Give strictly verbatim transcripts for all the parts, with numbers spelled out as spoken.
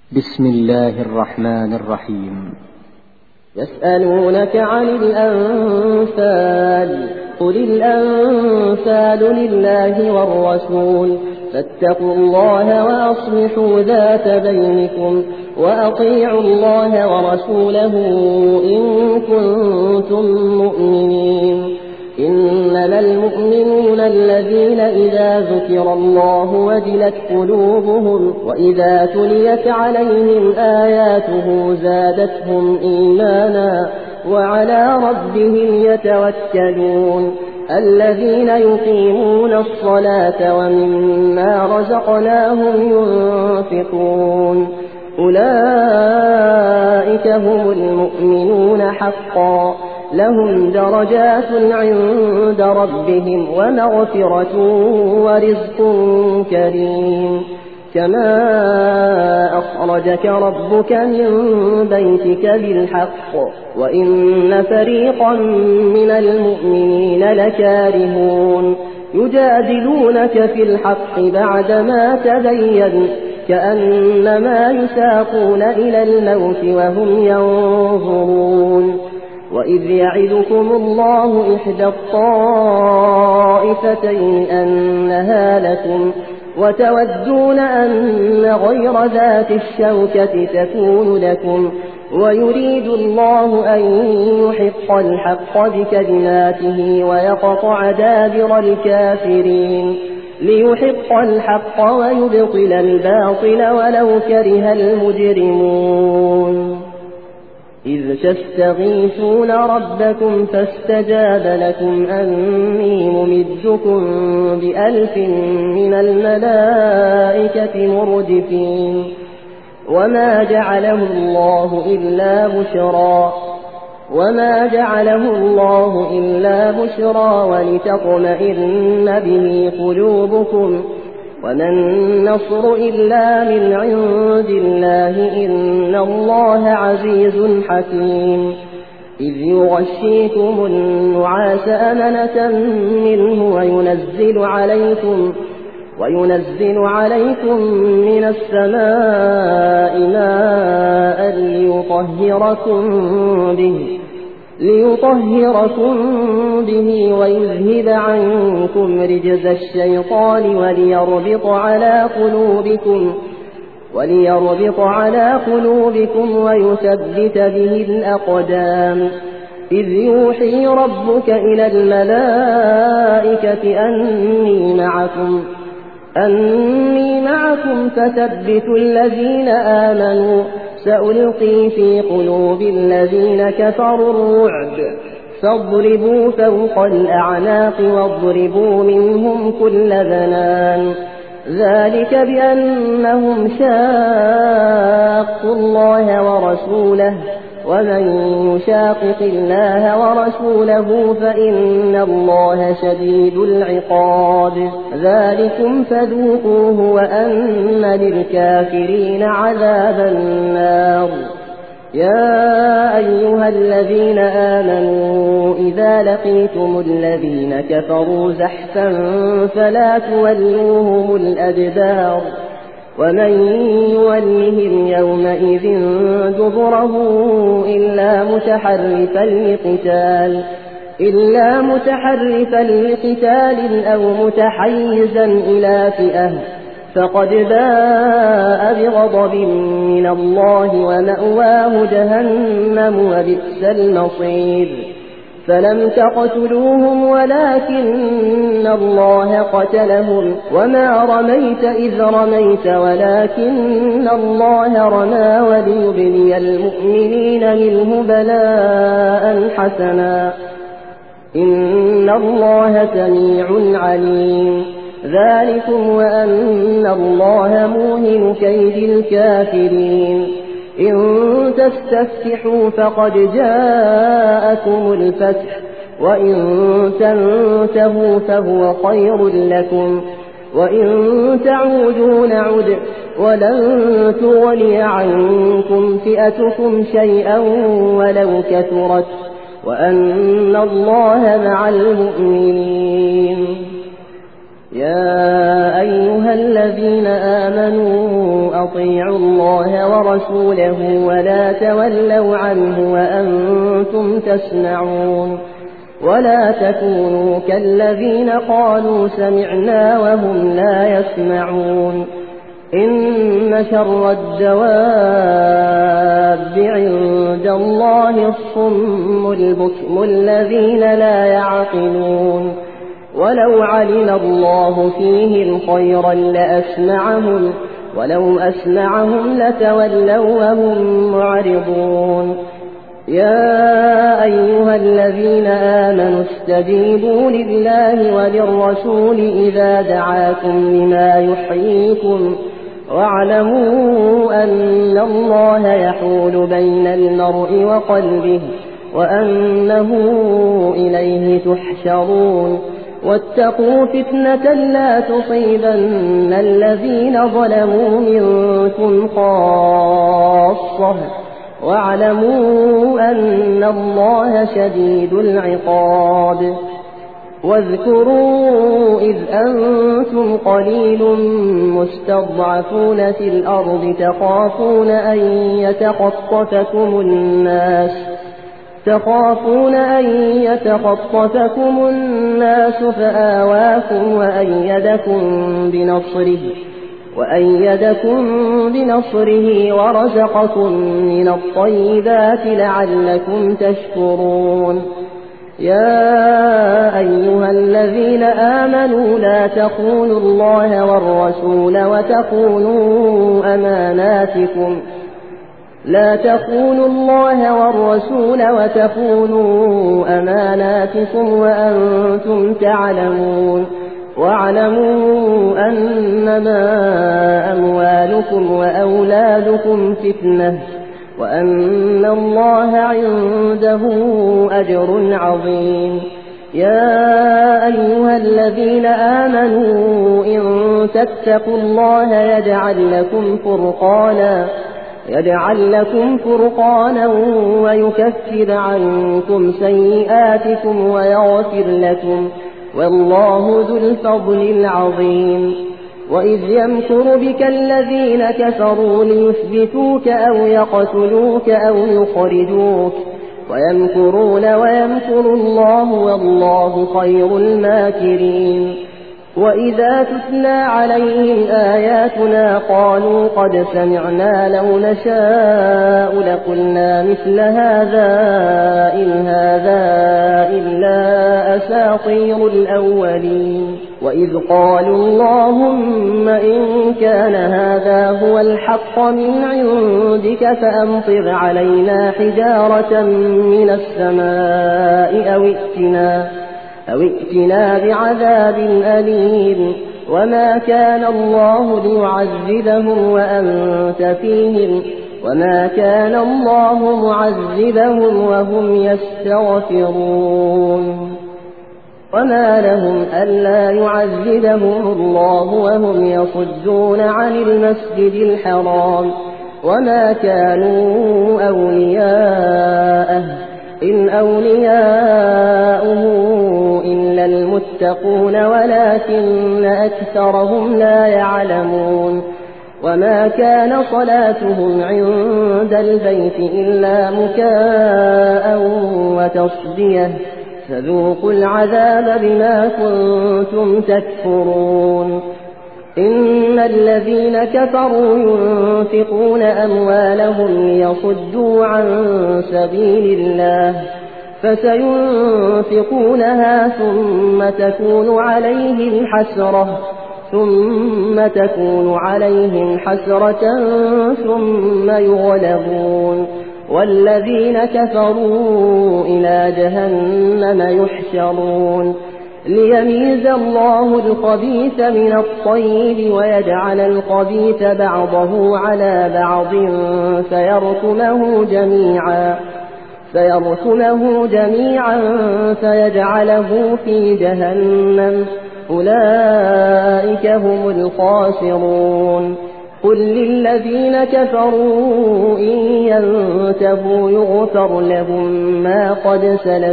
بسم الله الرحمن الرحيم. يسألونك عن الأنفال قل الأنفال لله والرسول فاتقوا الله وأصلحوا ذات بينكم وأطيعوا الله ورسوله إن كنتم مؤمنين. إنما المؤمنون الذين إذا ذكر الله وجلت قلوبهم وإذا تليت عليهم آياته زادتهم إيمانا وعلى ربهم يتوكلون. الذين يقيمون الصلاة ومما رزقناهم ينفقون أولئك هم المؤمنون حقا لهم درجات عند ربهم ومغفرة ورزق كريم. كما أخرجك ربك من بيتك بالحق وإن فريقا من المؤمنين لكارهون يجادلونك في الحق بعدما تبين كأنما يساقون إلى الموت وهم ينظرون. وإذ يعدكم الله إحدى الطائفتين أنها لكم وتودون أن غير ذات الشوكة تكون لكم ويريد الله أن يحق الحق بكلماته ويقطع دابر الكافرين ليحق الحق ويبطل الباطل ولو كره المجرمون. إذ تستغيثون ربكم فاستجاب لكم أني ممدكم بألف من الملائكة مردفين. وما جعله الله إلا بشرى وما جعله الله إلا بشرى ولتطمئن به قلوبكم وما النصر إلا من عند الله إن الله عزيز حكيم. إذ يغشيكم النعاس أمنة منه وينزل عليكم وينزل عليكم من السماء ماء ليطهركم به ليطهركم به ويذهب عنكم رجز الشيطان وليربط على قلوبكم وليربط على قلوبكم ويثبت به الأقدام. إذ يوحي ربك إلى الملائكة أني معكم أني معكم فثبتوا الذين آمنوا سألقي في قلوب الذين كفروا الرعب فاضربوا فوق الأعناق واضربوا منهم كل بنان. ذلك بأنهم شاقوا الله ورسوله ومن يشاقق الله ورسوله فإن الله شديد العقاب. ذلكم فذوقوه وأن للكافرين عذاب النار. يا أيها الذين آمنوا إذا لقيتم الذين كفروا زحفا فلا تولوهم الأدبار ومن يولهم يومئذ دبره إلا متحرفا لقتال إلا متحرفا لقتال أو متحيزا إلى فئة فقد باء بغضب من الله ومأواه جهنم وبئس المصير. فلم تقتلوهم ولكن الله قتلهم وما رميت إذ رميت ولكن الله رمى وليبلي المؤمنين منه بلاء حسنا إن الله سميع عليم. ذلكم وأن الله موهن كيد الكافرين. إن تستفتحوا فقد جاءكم الفتح وإن تنتهوا فهو خير لكم وإن تعودوا نعد ولن تغني عنكم فئتكم شيئا ولو كثرت وأن الله مع المؤمنين. يا أيها الذين آمنوا أطيعوا الله ورسوله ولا تولوا عنه وأنتم تسمعون ولا تكونوا كالذين قالوا سمعنا وهم لا يسمعون إن شر الدواب عند الله الصم البكم الذين لا يعقلون ولو علم الله فيهم خيرا لأسمعهم ولو أسمعهم لتولوا وهم معرضون يا أيها الذين آمنوا استجيبوا لله وللرسول إذا دعاكم لما يحييكم واعلموا أن الله يحول بين المرء وقلبه وأنه إليه تحشرون واتقوا فتنة لا تصيبن الذين ظلموا منكم خاصة واعلموا أن الله شديد العقاب واذكروا إذ أنتم قليل مستضعفون في الأرض تخافون أن يتخطفكم الناس تخافون أن يتخطفكم الناس فآواكم وأيدكم بنصره وأيدكم بنصره ورزقكم من الطيبات لعلكم تشكرون يا أيها الذين آمنوا لا تخونوا الله والرسول وتخونوا أماناتكم لا تخونوا الله والرسول وتخونوا أماناتكم وأنتم تعلمون واعلموا أنما أموالكم وأولادكم فتنة وأن الله عنده أجر عظيم يا أيها الذين آمنوا إن تتقوا الله يجعل لكم فرقانا يجعل لكم فرقانا ويكفر عنكم سيئاتكم ويغفر لكم والله ذو الفضل العظيم وإذ يمكر بك الذين كفروا ليثبتوك أو يقتلوك أو يخرجوك ويمكرون ويمكر الله والله خير الماكرين وإذا تتلى عليهم آياتنا قالوا قد سمعنا لو نشاء لقلنا مثل هذا إن هذا إلا أساطير الأولين وإذ قالوا اللهم إن كان هذا هو الحق من عندك فأمطر علينا حجارة من السماء أو ائتنا أو ائتنا بعذاب أليم وما كان الله ليعذبهم وأنت فيهم وما كان الله معذبهم وهم يستغفرون وما لهم ألا يعذبهم الله وهم يصدون عن المسجد الحرام وما كانوا أولياءه إن أولياؤه إلا المتقون ولكن أكثرهم لا يعلمون وما كان صلاتهم عند البيت إلا مكاء وتصديه فذوقوا العذاب بما كنتم تكفرون إن الذين كفروا ينفقون أموالهم ليصدوا عن سبيل الله فسينفقونها ثم تكون عليهم حسرة ثم تكون عليهم حسرة ثم يغلبون والذين كفروا إلى جهنم يحشرون ليميز الله الخبيث من الطيب ويجعل الخبيث بعضه على بعض فيركمه جميعا فيركمه جميعا فيجعله في جهنم أولئك هم الخاسرون قل للذين كفروا إن ينتهوا يغفر لهم ما قد سلف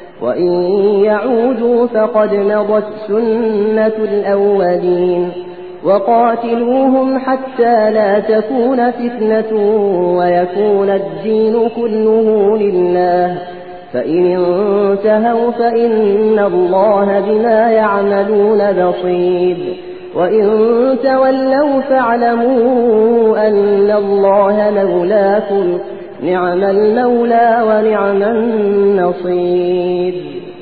وإن يعودوا فقد مضت سنة الأولين وقاتلوهم حتى لا تكون فتنة ويكون الدين كله لله، فإن انتهوا فإن الله بما يعملون بصير، وإن تولوا فاعلموا أن الله مولاكم، نعم المولى ونعم النصير.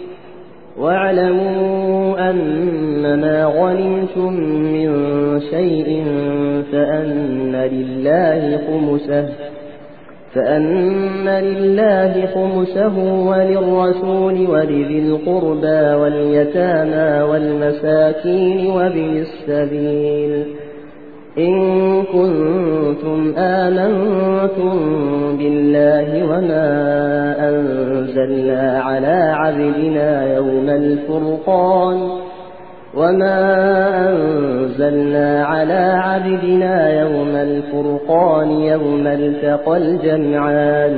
واعلموا أنما غنمتم من شيء فأن لله خمسه فأن لله خمسه وللرسول ولذي القربى واليتامى والمساكين وابن السبيل، إن كنتم آمنتم بالله وما أنزلنا على عبدنا يوم الفرقان وما أنزلنا على عبدنا يوم الفرقان يوم التقى الجمعان،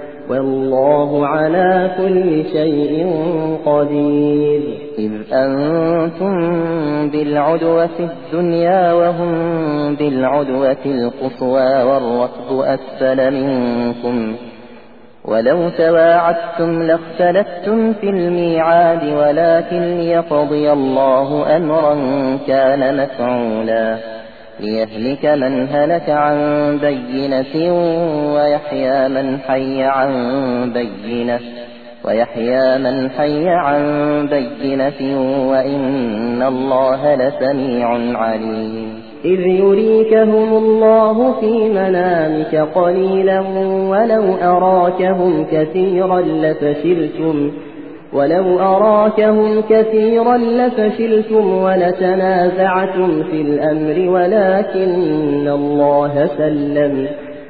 والله على كل شيء قدير. إذ أنتم بالعدوة الدنيا وهم بالعدوة القصوى والركب أسفل منكم، ولو تواعدتم لاختلفتم في الميعاد، ولكن ليقضي الله أمرا كان مفعولا، ليهلك من هلك عن بينة ويحيى من حي عن بينة ويحيى من حي عن بينة وإن الله لسميع عليم. إذ يريكهم الله في منامك قليلا ولو أراكهم كثيرا لفشلتم ولو أراكهم كثيرا لفشلتم ولتنازعتم في الأمر، ولكن الله سلم،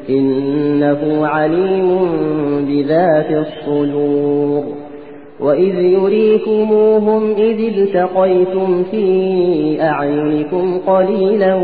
إنه عليم بذات الصدور. وإذ يريكموهم إذ التقيتم في أعينكم قليلا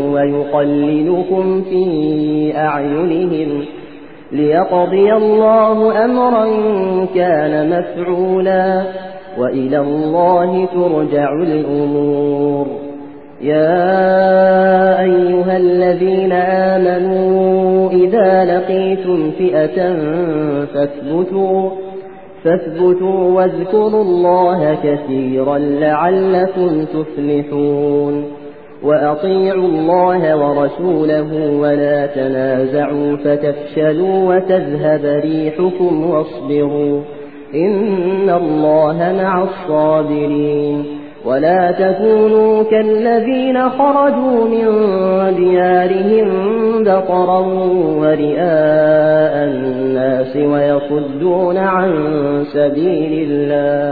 ويقللكم في أعينهم، ليقضي الله أمرا كان مفعولا، وإلى الله ترجع الأمور. يا أيها الذين آمنوا إذا لقيتم فئة فاثبتوا فاثبتوا واذكروا الله كثيرا لعلكم تفلحون. وأطيعوا الله ورسوله ولا تنازعوا فتفشلوا وتذهب ريحكم واصبروا، إن الله مع الصابرين. ولا تكونوا كالذين خرجوا من ديارهم بطرا ورئاء الناس ويصدون عن سبيل الله،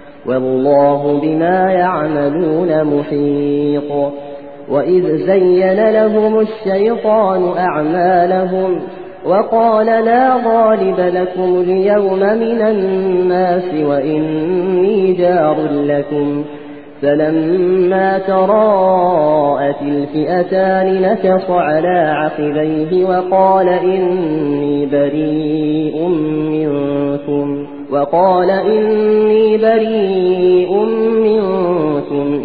والله بما يعملون محيط. وإذ زين لهم الشيطان أعمالهم وقال لا غالب لكم اليوم من الناس وإني جار لكم، فلما تراءت الفئتان نكص على عقبيه وقال إني بريء منكم وقال إني بريء منكم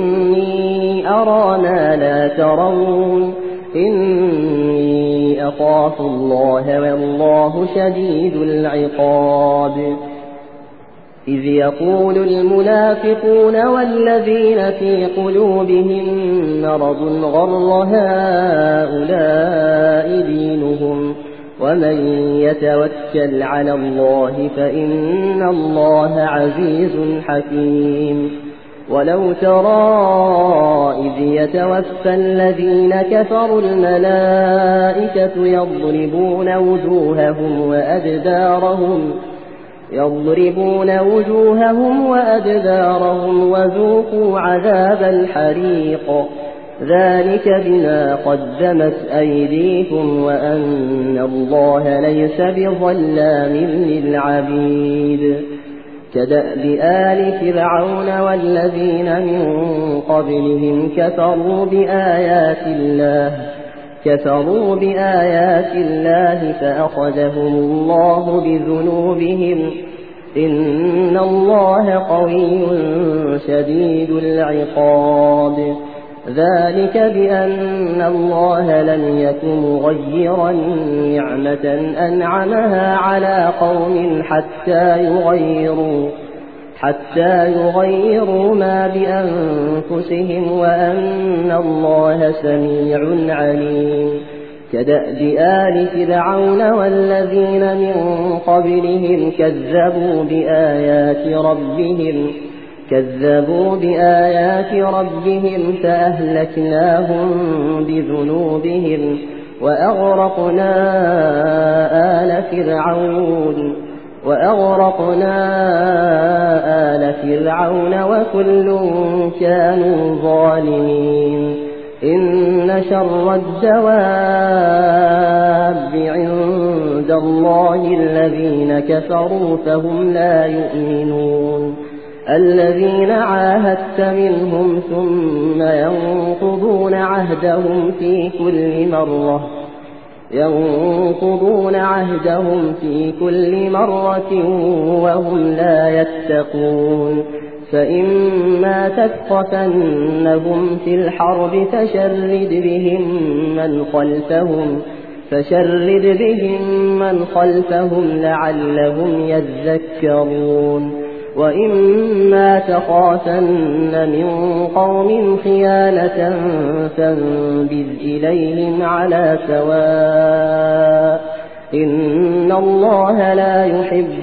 إني أرى ما لا ترون إني أخاف الله والله شديد العقاب. إذ يقول المنافقون والذين في قلوبهم مرض غر هؤلاء دينهم ومن يتوكل على الله فإن الله عزيز حكيم. ولو ترى إذ يتوفى الذين كفروا الملائكة يضربون وجوههم وأدبارهم يضربون وجوههم وأدبارهم وذوقوا عذاب الحريق، ذلك بما قدمت أيديكم وأن الله ليس بظلام للعبيد. كدأب آل فرعون والذين من قبلهم كفروا بآيات الله كفروا بآيات الله فأخذهم الله بذنوبهم، إن الله قوي شديد العقاب. ذلك بأن الله لم يك مغيرا نعمة أنعمها على قوم حتى يغيروا حتى يغيروا ما بأنفسهم وأن الله سميع عليم. كدأب آل فرعون والذين من قبلهم كذبوا بآيات ربهم كذبوا بآيات ربهم فأهلكناهم بذنوبهم وأغرقنا آل فرعون وأغرقنا آل فرعون وكل كانوا ظالمين. إن شر الدواب عند الله الذين كفروا فهم لا يؤمنون. الذين عاهدت منهم ثم ينقضون عهدهم في كل مرة ينقضون عهدهم في كل مرة وهم لا يتقون. فإما تثقفنهم في الحرب فشرد بهم من خلفهم فشرد بهم من خلفهم لعلهم يذكرون. وإما تخافن من قوم خيانة فانبذ إليهم على سواء إن الله لا يحب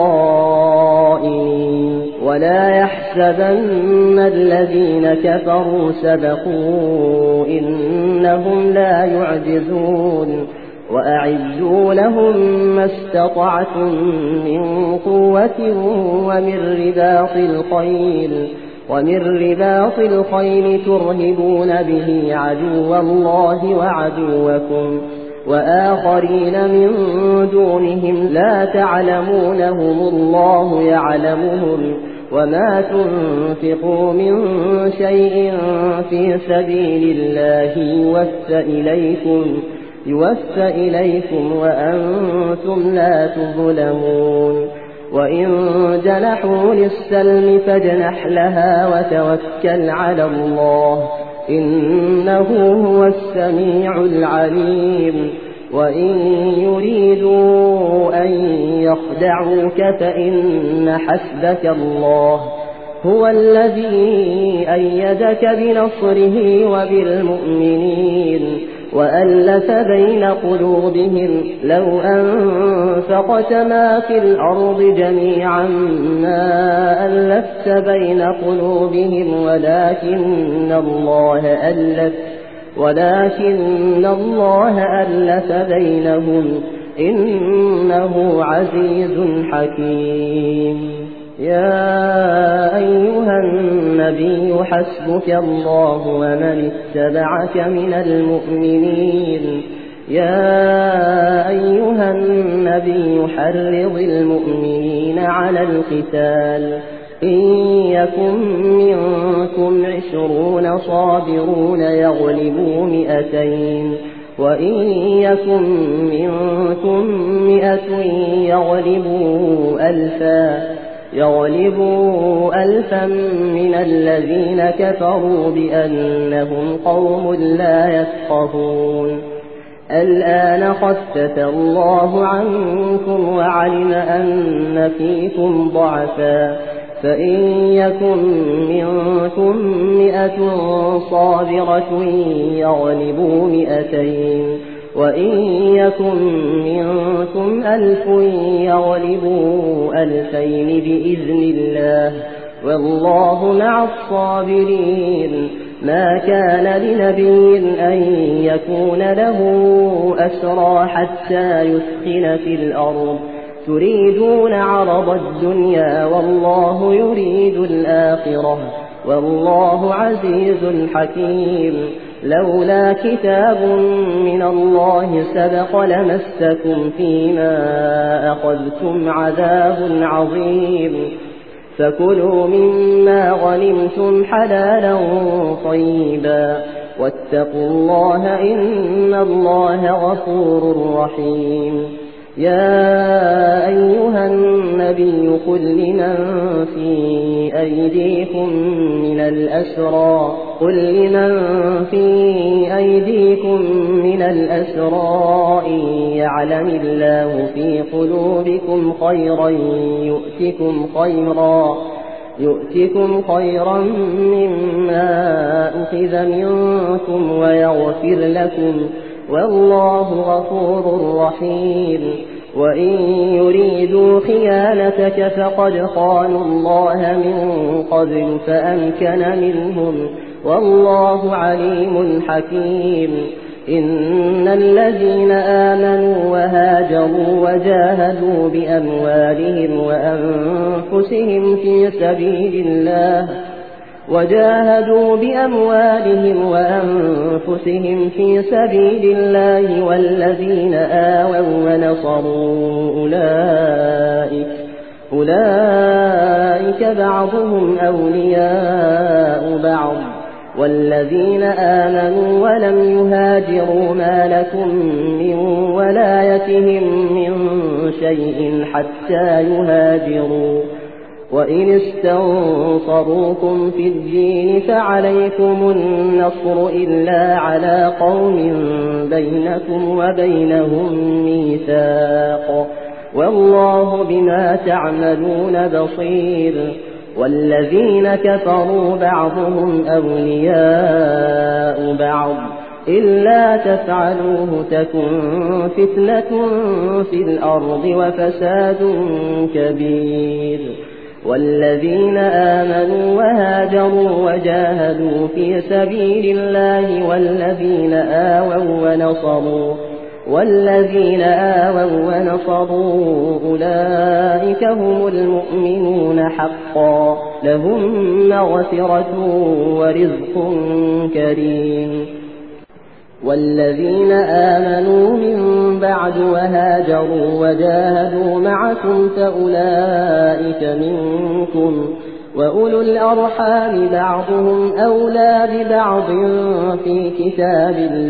الخائنين. ولا يحسبن الذين كفروا سبقوا إنهم لا يعجزون. وأعدوا لهم ما استطعتم من قوة ومن رباط الخيل ومن رباط الخيل ترهبون به عدو الله وعدوكم وآخرين من دونهم لا تعلمونهم الله يعلمهم. وما تنفقوا من شيء في سبيل الله يوفى إليكم يوفى إليكم وأنتم لا تظلمون. وإن جنحوا للسلم فاجنح لها وتوكل على الله إنه هو السميع العليم. وإن يريدوا أن يخدعوك فإن حسبك الله هو الذي أيدك بنصره وبالمؤمنين وألف بين قلوبهم. لو أنفقت ما في الأرض جميعا ما ألفت بين قلوبهم ولكن الله ألف ولكن الله ألف بينهم إنه عزيز حكيم. يا أيها النبي حسبك الله ومن اتبعك من المؤمنين. يا أيها النبي حرض المؤمنين على القتال إن يكن منكم عشرون صابرون يغلبوا مئتين وإن يكن منكم مئة يغلبوا ألفا يغلبوا ألفا من الذين كفروا بأنهم قوم لا يفقهون. الآن خفف الله عنكم وعلم أن فيكم ضعفا فإن يكن منكم مئة صابرة يغلبوا مئتين وإن يكن منكم ألف يغلبوا ألفين بإذن الله والله مع الصابرين. ما كان لنبي أن يكون له أسرى حتى يثخن في الأرض تريدون عرض الدنيا والله يريد الآخرة والله عزيز حكيم. لولا كتاب من الله سبق لمسكم فيما أخذتم عذاب عظيم. فكلوا مما غنمتم حلالا طيبا واتقوا الله إن الله غفور رحيم. يا أيها النبي قل لمن في أيديكم من الأسرى قل لمن في أيديكم من الأسرى إن يعلم الله في قلوبكم خيرا يؤتكم خيرا يؤتكم خيرا مما أخذ منكم ويغفر لكم والله غفور رحيم. وإن يريدوا خيانتك فقد خانوا الله من قبل فأمكن منهم والله عليم حكيم. إن الذين آمنوا وهاجروا وجاهدوا بأموالهم وأنفسهم في سبيل الله وجاهدوا بأموالهم وأنفسهم في سبيل الله والذين آووا ونصروا أولئك أولئك بعضهم أولياء بعض والذين آمنوا ولم يهاجروا ما لكم من ولايتهم من شيء حتى يهاجروا وإن استنصروكم في الدين فعليكم النصر إلا على قوم بينكم وبينهم ميثاق والله بما تعملون بصير. والذين كفروا بعضهم أولياء بعض إلا تفعلوه تكن فتنة في الأرض وفساد كبير. والذين آمنوا وهاجروا وجاهدوا في سبيل الله والذين آووا ونصروا والذين آووا ونصروا أولئك هم المؤمنون حقا لهم مغفرة ورزق كريم. والذين آمنوا من بعد وهاجروا وجاهدوا معكم فأولئك منكم وأولو الأرحام بعضهم أولى ببعض في كتاب الله